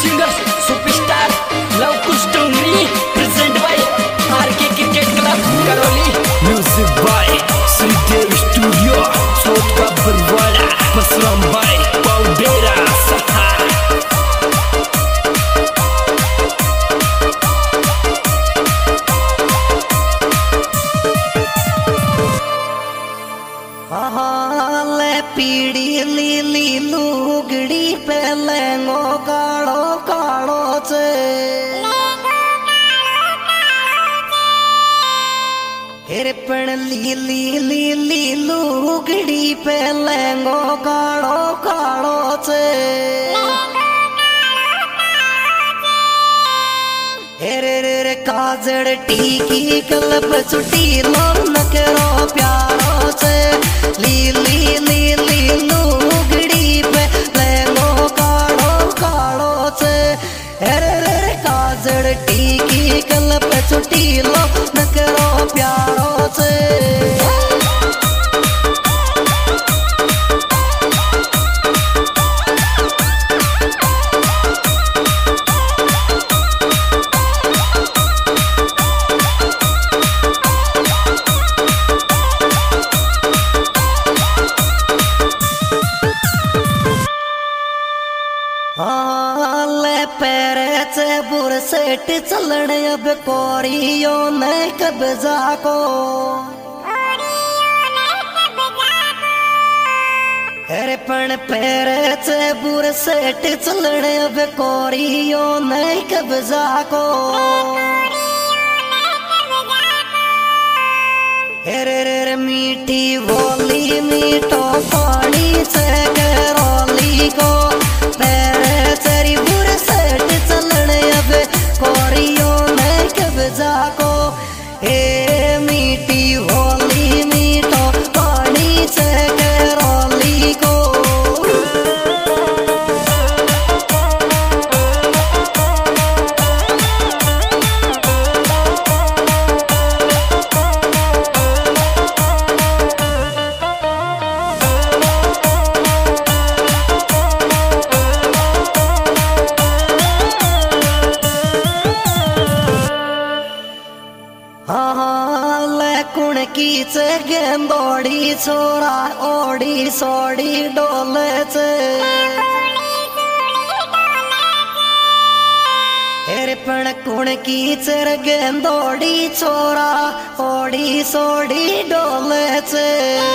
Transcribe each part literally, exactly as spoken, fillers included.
Singers superstar Luv Kush Dongri present by RK cricket club Karauli. Music by Shridev studio सोटका बरवाड़ा मसलम by पाउडेरा सहा। ले पीड़ी लीली लुगड़ी पे लेंगो काड़ो काड़ो से हिरपण लीली लीली लुगड़ी पे लेंगो काड़ो काड़ो से हेरे रे काजड़ टीकी कलब छुट्टी लो नकरो प्यारो से लीली लीली लुगड़ी पे लेंगो काड़ो काड़ो से हेरे रे काजड़ टीकी कलब छुट्टी लो नकरो प्यारो से। ले पैरे से बुरसेट चलन अब कोरियो ने कब्जा को अरे पण पैरे से बुरसेट चलन अब कोरियो ने कब्जा को अरे रे मीठी बोली मीठो पानी से करौली को पैरे तेरी बुरसेट चलन अब कोरियो ने कब्जा को ए मीठी होली मीठो पानी से करौली को। कुण की चे गेंदोड़ी छोरा ओड़ी सोड़ी डोले चे हेरे पण कुण की चे गेंदोड़ी छोरा ओड़ी सोड़ी डोले चे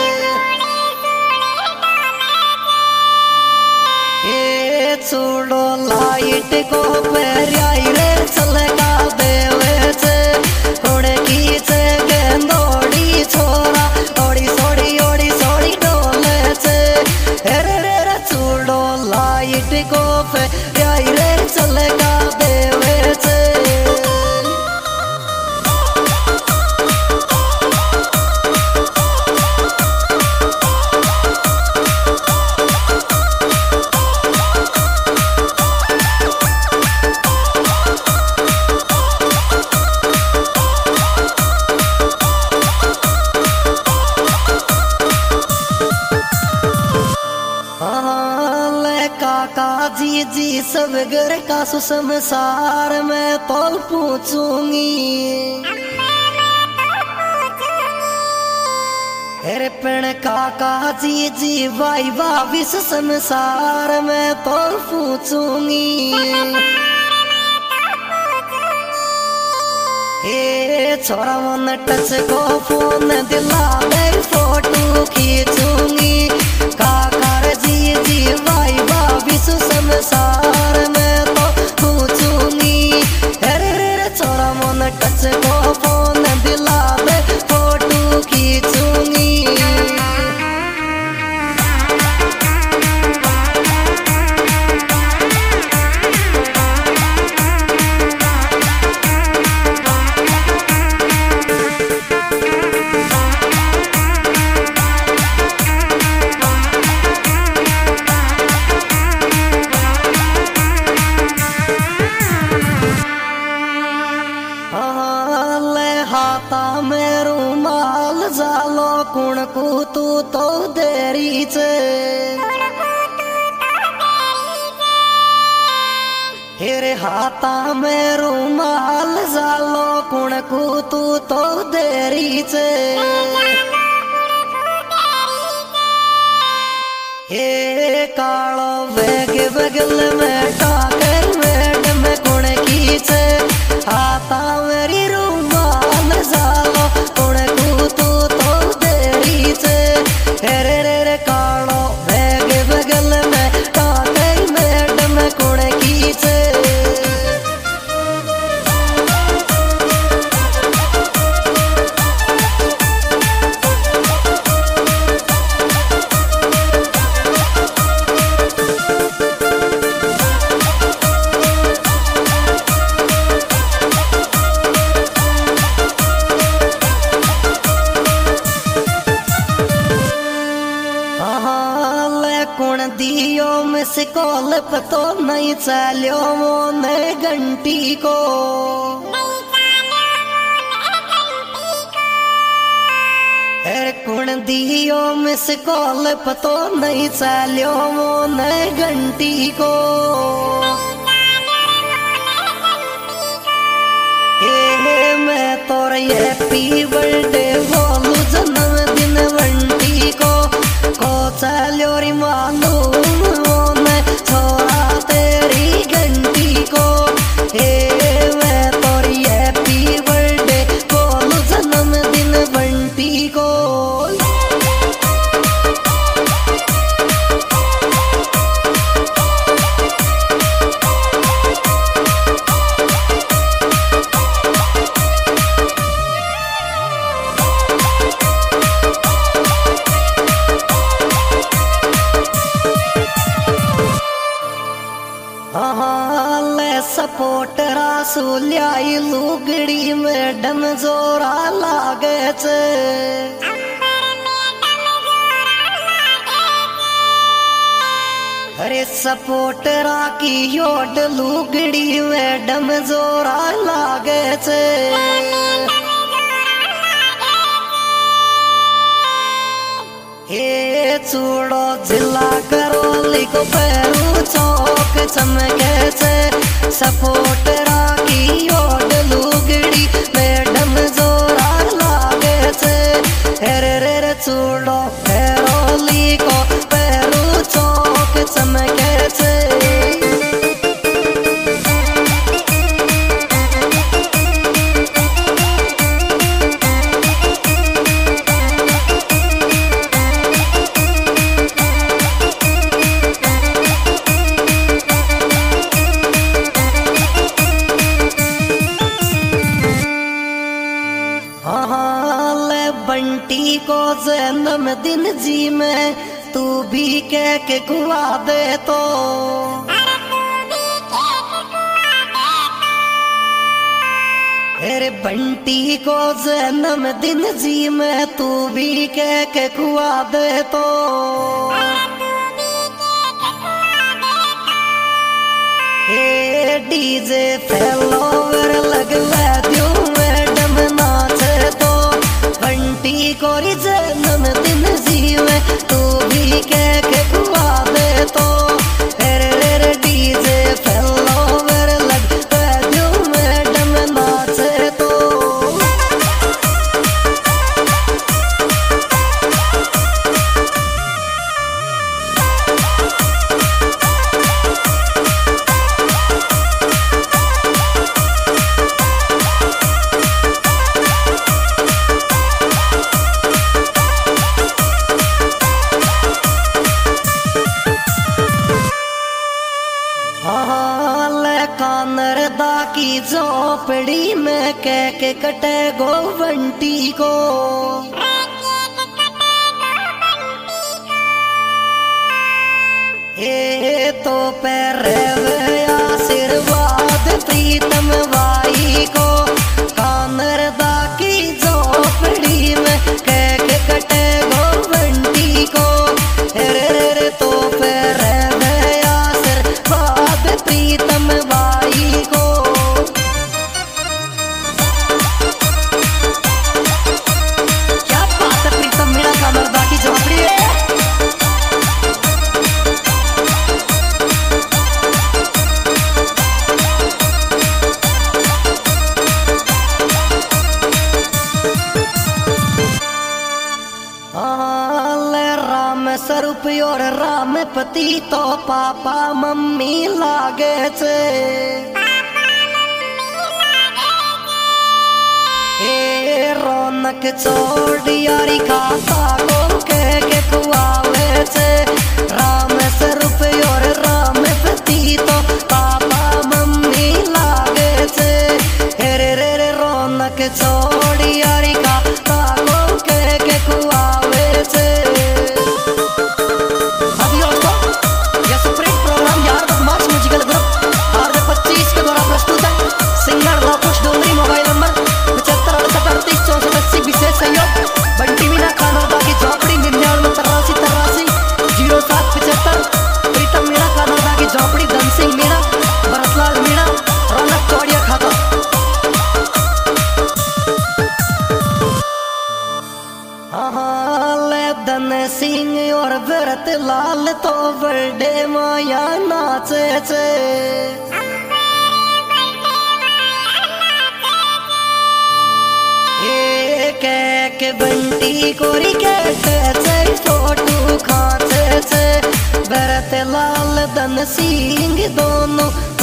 ए चूड़ो लाइट को पेरियाई रे चलगा देवे चे कुण की चे गेंदोड़ी छोरा ओड़ी सोड़ी ओड़ी सोड़ी डोले से हेरे रे चूड़ो लाइट को पेरियाई रे चलगा देवे से। काका जी जी सब घर का सुसंसार में तो पूछूंगी अरे पण काका जी जी भाई भाविस संसार में तो पूछूंगी ए छोरा मन टच को फोन दिला दे फोटो खींचूंगी काका जी जी भाई भाभी संसार में तो पूछूंगी अरे रे छोरा मन टच को फोन दिला दे फोटो खींचूंगी। हेरे हाथा में रुमाल जालो कुण को तू तो देरी से हे कालो बैग बगल में टाकर मैडम कुण की से हाथा मेरी रुमाल जालो कुण को तू तो देरी से हेरे रे रे कालो बैग बगल में टाकर मैडम कुण की से कुण दियो मिस कॉल पतो नहीं चलो मोने घंटी को अरे कुण दियो मिस कॉल पतो नहीं चलो मोने घंटी को ए मैं तोर हैप्पी बर्थडे बोलू जन्मदिन घंटी को को चलो री मालूम मोने छोड़ा तेरी घंटी को हे मैं तोरी हैप्पी बर्थडे बोलू जन्मदिन घंटी को सपोर्ट रासुलियाई लुगड़ी मैडम जोरा लागे छे अरे सपोर्ट राकी योड लुगड़ी मैडम जोरा लागे छे हे चूड़ो जिला करोली को पैरू चौक चमके से सपोर्ट राखी ओड लुगड़ी मैडम जोरा लागे से हेरे रे रे चूड़ो करोली को पैरू चौक चमके से बंटी को जन्मदिन जी में तू भी कह के खुआ दे तो अरे बंटी को जन्मदिन जी में तू भी कह के खुआ दे तो हे डीजे फैलोवर लगवा दो मैडम नाचे तो बंटी कोरी जन्मदिन जीवे तू भी कह के खुआ दे तो रे रे रे डीजे फैलोवर लगवा दो मैडम नाचे तो की झोपड़ी में कह के कटे गो बंटी को ए तो पैर आशीर्वाद प्रीतम भाई को कानर दा की झोपड़ी में कह के कटे गो बंटी को रे रे रे तो पैर आशीर्वाद प्रीतम भाई को पति तो पापा मम्मी लागे छे। ए रौनक चौड़ियारी खाता को के के कुआवे छे। राम स्वरूप और राम पति तो पापा मम्मी लागे छे। रे रे रे रौनक चौड़ियारी खाता को के के कुआवे छे। अभी दोस्तों यह सुप्रीम प्रोग्राम यार बदमाश म्यूजिकल ग्रुप आर जे पच्चीस के द्वारा प्रस्तुत है। Singer Luvkush Dongri. Mobile number पचहत्तर अड़सठ अड़तीस चौसठ अस्सी। विशेष सहयोग बंटी मीना खानोदा की झोपड़ी निन्यानवे तिरासी तिरासी जीरो सात पचहत्तर। प्रीतम मीणा खानोदा की झोपड़ी धन सिंह मीणा भरतलाल मीणा रौनक चौड़िया खाता। धन सिंह और भरत लाल तो बर्थडे माया नाचे छे। एक एक बंटी कोरी कहते छे फोटो खाचे छे। भरत लाल धन सिंह दोनों